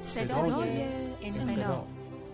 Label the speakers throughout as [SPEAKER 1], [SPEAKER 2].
[SPEAKER 1] صدای انقلاب.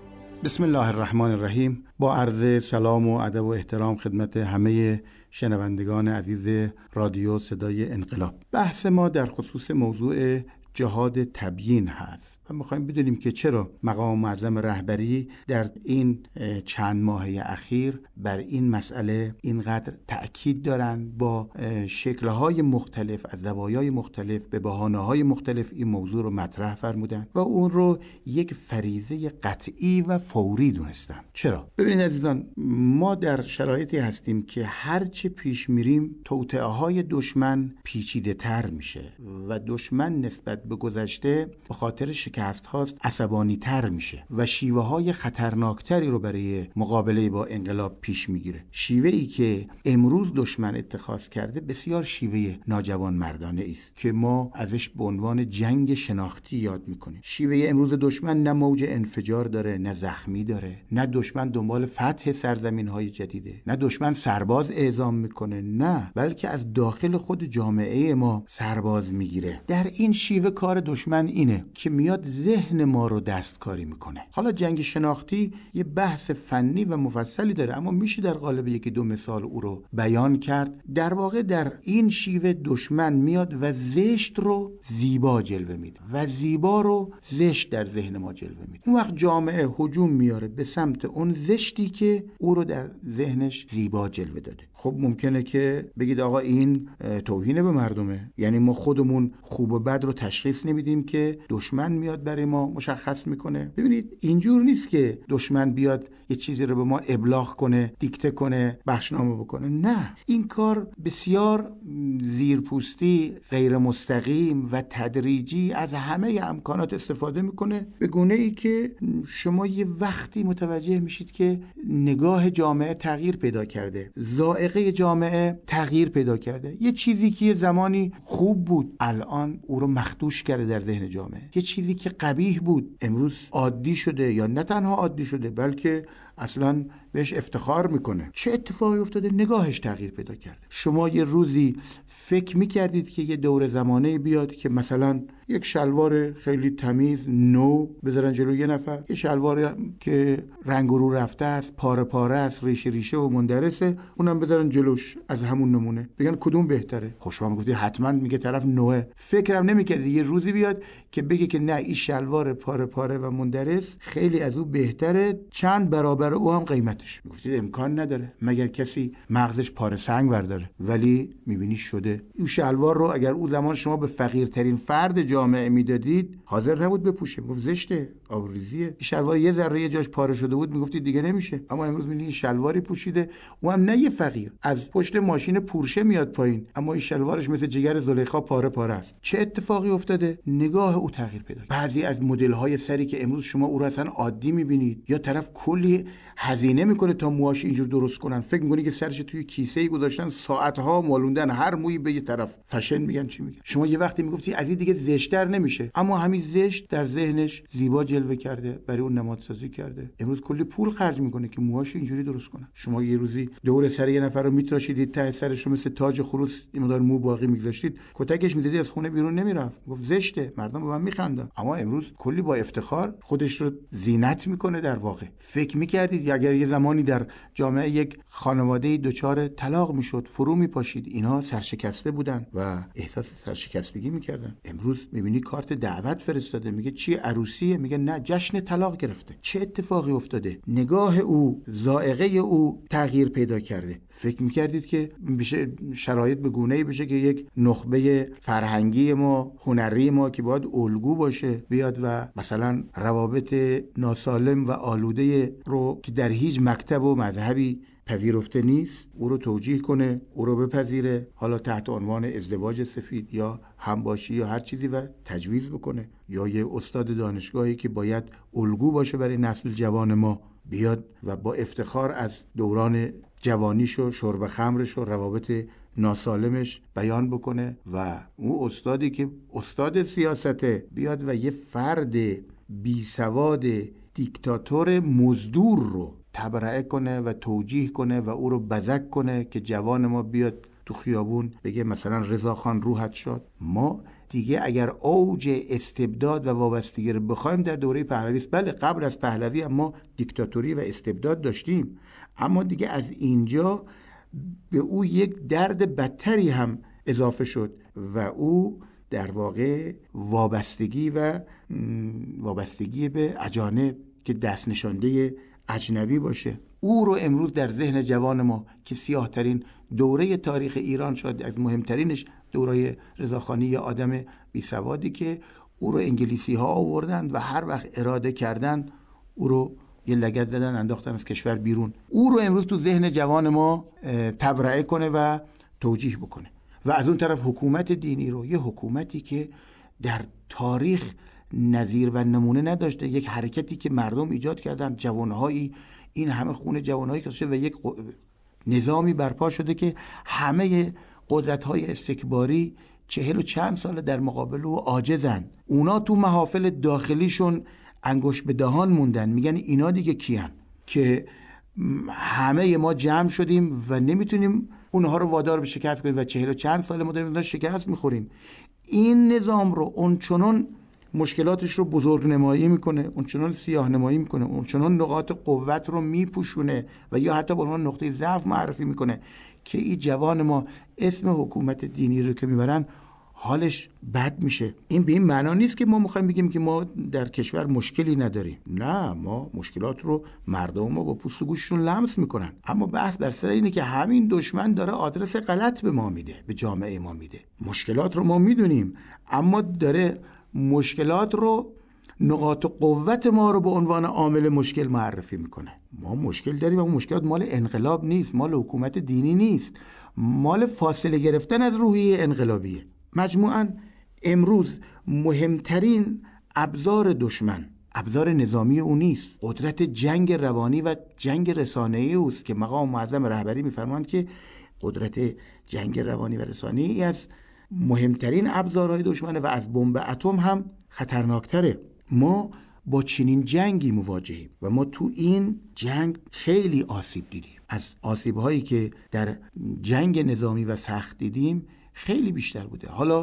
[SPEAKER 2] بسم الله الرحمن الرحیم. با عرض سلام و ادب و احترام خدمت همه شنوندگان عزیز رادیو صدای انقلاب. بحث ما در خصوص موضوع جهاد تبیین هست و میخوایم بدونیم که چرا مقام معظم رهبری در این چند ماهه اخیر بر این مسئله اینقدر تأکید دارن، با شکل‌های مختلف از زوایای مختلف به بهانه‌های مختلف این موضوع رو مطرح فرمودن و اون رو یک فریضه قطعی و فوری دونستن. چرا؟ ببینید عزیزان، ما در شرایطی هستیم که هرچه پیش میریم توطئه‌های دشمن پیچیده‌تر میشه و دشمن نسبت به گذشته به خاطر شکست هاست عصبانی تر میشه و شیوه های خطرناکتری رو برای مقابله با انقلاب پیش میگیره. شیوه ای که امروز دشمن اتخاذ کرده بسیار شیوه ناجوان مردانه است که ما ازش به عنوان جنگ شناختی یاد میکنیم. شیوه امروز دشمن نه موج انفجار داره، نه زخمی داره، نه دشمن دنبال فتح سرزمین های جدیده، نه دشمن سرباز اعزام میکنه، نه، بلکه از داخل خود جامعه ما سرباز میگیره. در این شیوه کار دشمن اینه که میاد ذهن ما رو دستکاری میکنه. حالا جنگ شناختی یه بحث فنی و مفصلی داره، اما میشه در قالب یکی دو مثال او رو بیان کرد. در واقع در این شیوه دشمن میاد و زشت رو زیبا جلوه میده و زیبا رو زشت در ذهن ما جلوه میده. اون وقت جامعه هجوم میاره به سمت اون زشتی که او رو در ذهنش زیبا جلوه داده. خب ممکنه که بگید آقا این توهین به مردمه، یعنی ما خودمون خوب و بد رو تشخیص نمیدیم که دشمن میاد برای ما مشخص میکنه. ببینید اینجور نیست که دشمن بیاد یه چیزی رو به ما ابلاغ کنه، دیکته کنه، بخشنامه بکنه. نه، این کار بسیار زیرپوستی، غیر مستقیم و تدریجی از همه امکانات استفاده میکنه، به گونه ای که شما یه وقتی متوجه میشید که نگاه جامعه تغییر پیدا کرده، ذائقه جامعه تغییر پیدا کرده. یه چیزی که یه زمانی خوب بود الان او رو مخدوش کرده در ذهن جامعه. یه چیزی که قبیح بود امروز عادی شده، یا نه تنها عادی شده بلکه اصلا بهش افتخار میکنه. چه اتفاقی افتاده؟ نگاهش تغییر پیدا کرده. شما یه روزی فکر میکردید که یه دور زمانه بیاد که مثلا یک شلوار خیلی تمیز نو بذارن جلوی یه نفر، یه شلوار که رنگ و رو رفته است، پاره پاره است، ریشه ریشه و مندرسه، اونم بذارن جلوش از همون نمونه، بگن کدوم بهتره؟ خب شما میگفتید حتما میگه طرف نوه. فکرم نمیکردید یه روزی بیاد که بگه که نه، این شلوار پاره پاره و مندرس خیلی از او بهتره، چند برابر او هم قیمتش. میگفتید امکان نداره، مگر کسی مغزش پاره سنگ برداره. ولی میبینی شده. این شلوار رو اگر او زمان شما به فقیرترین فرد جامعه میدادید حاضر نبود بپوشه، میگفت زشته، آبروریزیه. این شلوار یه ذره یه جاش پاره شده بود میگفتید دیگه نمیشه. اما امروز میبینید شلواری پوشیده، او هم نه یه فقیر، از پشت ماشین پورشه میاد پایین، اما این شلوارش مثل جگر زلیخا پاره پاره است. چه اتفاقی افتاده؟ نگاه او تغییر پیدا کرد. بعضی از مدل های سری که امروز شما او رو اصلا عادی میبینید، یا طرف کلی هزینه میکنه تا موهاش اینجور درست کنن، فکر میکنی که سرش توی کیسه‌ای گذاشتن، ساعت‌ها مالوندن، هر مویی به یه طرف. فشن میگن چی میگن. شما یه وقتی میگفتی از این دیگه زشت‌تر نمیشه، اما همین زشت در ذهنش زیبا جلوه کرده، برای اون نمادسازی کرده. امروز کلی پول خرج میکنه که موهاش اینجوری درست کنه. شما یه روزی دور سر یه نفر رو میتراشیدید، ته سرش رو مثل تاج خروس این مقدار مو باقی میگذاشتید، کتکش میدادی از خونه بیرون نمیرفت، گفت زشته، مردم به من میخندن. اما امروز کلی با افتخار خودش رو زینت میکنه. در واقع فکر میکردید اگر یه زمانی در جامعه یک خانواده دچار طلاق میشد، فرو میپاشید، اینا سرشکسته بودن و احساس سرشکستگی میکردن. امروز میبینی کارت دعوت فرستاده، میگه چی، عروسیه؟ میگه نه، جشن طلاق گرفته. چه اتفاقی افتاده؟ نگاه او، ذائقه او تغییر پیدا کرده. فکر میکردید که بشه شرایط به گونه‌ای بشه که یک نخبه فرهنگی ما، هنری ما که باید الگو باشه، بیاد و مثلا روابط ناسالم و آلوده رو که در هیچ مکتب و مذهبی پذیرفته نیست، او رو توجیه کنه، او رو بپذیره، حالا تحت عنوان ازدواج سفید یا همباشی یا هر چیزی، و تجویز بکنه. یا یه استاد دانشگاهی که باید الگو باشه برای نسل جوان ما، بیاد و با افتخار از دوران جوانیش و شرب خمرش و روابط ناسالمش بیان بکنه، و اون استادی که استاد سیاسته بیاد و یه فرد بی سواد دیکتاتور مزدور رو تبرئه کنه و توجیه کنه و او رو بزک کنه که جوان ما بیاد تو خیابون بگه مثلا رضا خان روحت شد. ما دیگه اگر اوج استبداد و وابستگی رو بخوایم در دوره پهلوی است. بله قبل از پهلوی ما دیکتاتوری و استبداد داشتیم، اما دیگه از اینجا به او یک درد بدتری هم اضافه شد و او در واقع وابستگی به اجانب که دست نشانده اجنبی باشه. او رو امروز در ذهن جوان ما که سیاه‌ترین دوره تاریخ ایران شد، از مهمترینش دوره رضاخانی، یا آدم بیسوادی که او رو انگلیسی ها آوردن و هر وقت اراده کردن او رو یه لگد زدن انداختن از کشور بیرون. او رو امروز تو ذهن جوان ما تبرئه کنه و توجیه بکنه. و از اون طرف حکومت دینی رو، یه حکومتی که در تاریخ نظیر و نمونه نداشته، یک حرکتی که مردم ایجاد کردن، جوانهایی، این همه خون جوانهایی که و یک نظامی برپا شده که همه قدرت‌های استکباری 40 و چند سال در مقابل او عاجزن. اونا تو محافل داخلیشون انگشت به دهان موندن، میگن اینا دیگه کیان که همه ما جمع شدیم و نمیتونیم اونها رو وادار به شکست کنیم و 40 و چند سال ما داریم شکست میخوریم. این نظام رو اونچنان مشکلاتش رو بزرگ نمایی میکنه، اونچنان سیاه نمایی میکنه، اونچنان نقاط قوت رو میپوشونه و یا حتی به عنوان نقطه ضعف معرفی میکنه که این جوان ما اسم حکومت دینی رو که میبرن حالش بد میشه. این به این معنا نیست که ما میخوایم بگیم که ما در کشور مشکلی نداریم. نه، ما مشکلات رو مردم ما با پوست و گوششون لمس میکنن، اما بحث بر سر اینه که همین دشمن داره آدرس غلط به ما میده، به جامعه ما میده. مشکلات رو ما میدونیم، اما داره مشکلات رو، نقاط قوت ما رو به عنوان عامل مشکل معرفی میکنه. ما مشکل داریم، اما مشکلات مال انقلاب نیست، مال حکومت دینی نیست، مال فاصله گرفتن از روحیه انقلابیه. مجموعاً امروز مهمترین ابزار دشمن ابزار نظامی او نیست، قدرت جنگ روانی و جنگ رسانه‌ای اوست که مقام معظم رهبری میفرمایند که قدرت جنگ روانی و رسانه‌ای از مهمترین ابزارهای دشمنه و از بمب اتم هم خطرناکتره. ما با چنین جنگی مواجهیم و ما تو این جنگ خیلی آسیب دیدیم. از آسیب‌هایی که در جنگ نظامی و سخت دیدیم خیلی بیشتر بوده. حالا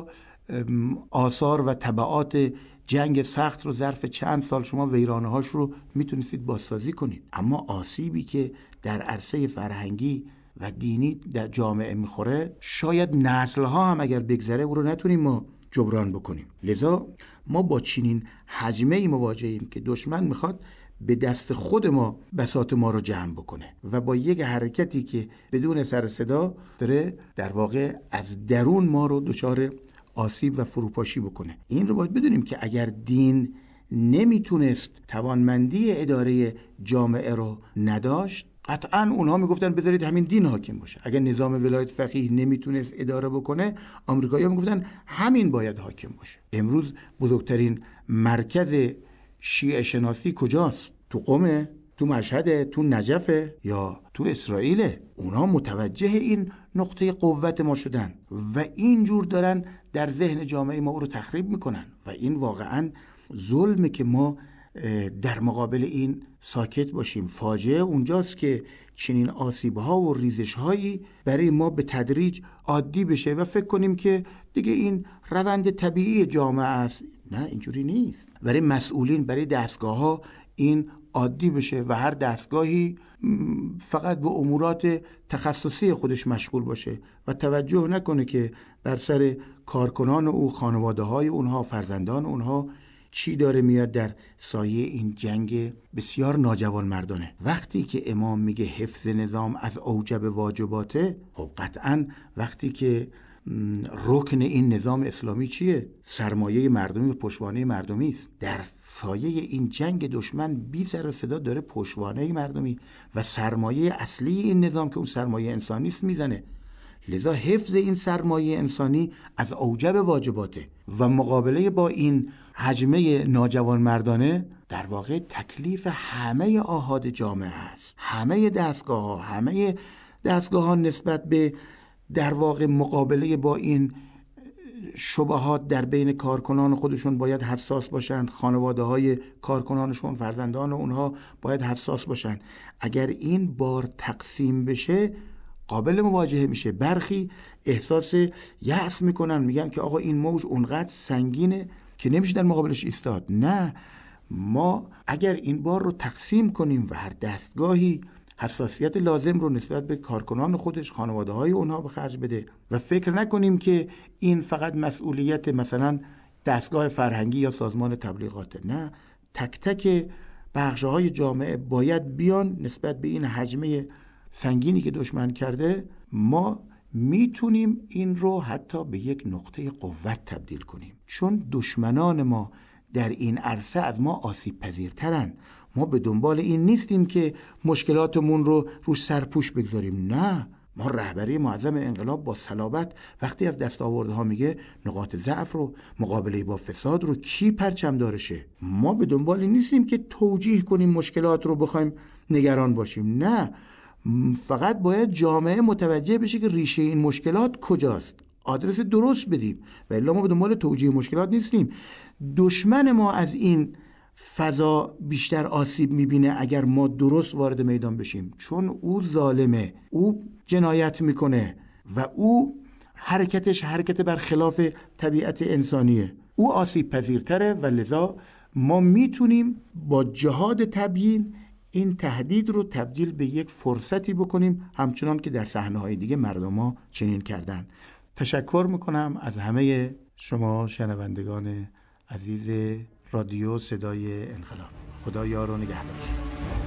[SPEAKER 2] آثار و تبعات جنگ سخت رو ظرف چند سال شما ویرانه‌هاش رو میتونستید بازسازی کنید، اما آسیبی که در عرصه فرهنگی و دینی در جامعه میخوره شاید نسل‌ها هم اگر بگذره او رو نتونیم ما جبران بکنیم. لذا ما با چنین حجمه‌ای مواجهیم که دشمن میخواد به دست خود ما بساط ما رو جمع بکنه و با یک حرکتی که بدون سر صدا داره در واقع از درون ما رو دچار آسیب و فروپاشی بکنه. این رو باید بدونیم که اگر دین نمیتونست توانمندی اداره جامعه رو نداشت، قطعاً اونها میگفتن بذارید همین دین حاکم باشه. اگر نظام ولایت فقیه نمیتونست اداره بکنه، آمریکایی‌ها میگفتن همین باید حاکم باشه. امروز بزرگترین مرکز شیعه شناسی کجاست؟ تو قم، تو مشهد، تو نجف یا تو اسرائیل؟ اونا متوجه این نقطه قوت ما شدن و اینجور دارن در ذهن جامعه ما او رو تخریب میکنن و این واقعاً ظلمه که ما در مقابل این ساکت باشیم. فاجعه اونجاست که چنین آسیب‌ها و ریزش‌هایی برای ما به تدریج عادی بشه و فکر کنیم که دیگه این روند طبیعی جامعه است. نه، اینجوری نیست. برای مسئولین، برای دستگاه‌ها این عادی بشه و هر دستگاهی فقط به امورات تخصصی خودش مشغول باشه و توجه نکنه که بر سر کارکنان او، خانواده‌های اونها، فرزندان اونها چی داره میاد در سایه این جنگ بسیار ناجوان مردانه. وقتی که امام میگه حفظ نظام از اوجب واجباته، خب قطعاً وقتی که رکن این نظام اسلامی چیه؟ سرمایه مردمی و پشتوانه مردمی است. در سایه این جنگ دشمن بی سر و صدا داره پشتوانه مردمی و سرمایه اصلی این نظام که اون سرمایه انسانی است میزنه. لذا حفظ این سرمایه انسانی از اوجب واجباته و مقابله با این حجمه ناجوان مردانه در واقع تکلیف همه آحاد جامعه است. همه دستگاه ها نسبت به در واقع مقابله با این شبهات در بین کارکنان خودشون باید حساس باشند. خانواده های کارکنانشون، فرزندان اونها باید حساس باشند. اگر این بار تقسیم بشه، قابل مواجهه میشه. برخی احساس یأس میکنن، میگن که آقا این موج اونقدر سنگینه که نمیشه در مقابلش ایستاد. نه، ما اگر این بار رو تقسیم کنیم و هر دستگاهی حساسیت لازم رو نسبت به کارکنان خودش، خانواده های اونها به خرج بده و فکر نکنیم که این فقط مسئولیت مثلا دستگاه فرهنگی یا سازمان تبلیغات، نه، تک تک بخش‌های جامعه باید بیان نسبت به این حجمه سنگینی که دشمن کرده. ما میتونیم این رو حتی به یک نقطه قوت تبدیل کنیم، چون دشمنان ما در این عرصه از ما آسیب پذیرترن. ما به دنبال این نیستیم که مشکلاتمون رو روش سرپوش بگذاریم، نه، ما رهبری معظم انقلاب با صلابت وقتی از دستاوردها میگه نقاط ضعف رو، مقابله با فساد رو کی پرچم دارشه. ما به دنبال این نیستیم که توجیه کنیم مشکلات رو، بخوایم نگران باشیم، نه، فقط باید جامعه متوجه بشه که ریشه این مشکلات کجاست، آدرس درست بدیم و الا ما به دنبال توجیه مشکلات نیستیم. دشمن ما از این فضا بیشتر آسیب میبینه اگر ما درست وارد میدان بشیم، چون او ظالمه، او جنایت میکنه و او حرکتش حرکت برخلاف طبیعت انسانیه، او آسیب پذیرتره و لذا ما میتونیم با جهاد تبیین این تهدید رو تبدیل به یک فرصتی بکنیم، همچنان که در صحنه‌های دیگه مردم ها چنین کردن. تشکر میکنم از همه شما شنوندگان عزیز رادیو صدای انقلاب. خدا یار و نگهدارتون.